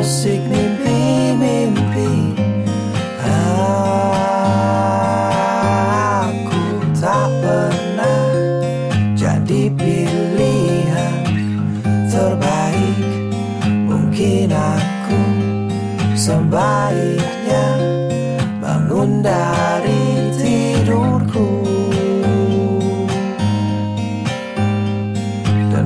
musik mimpi-mimpi. Aku tak pernah jadi pilihan terbaik. Mungkin aku sebaiknya bangun dari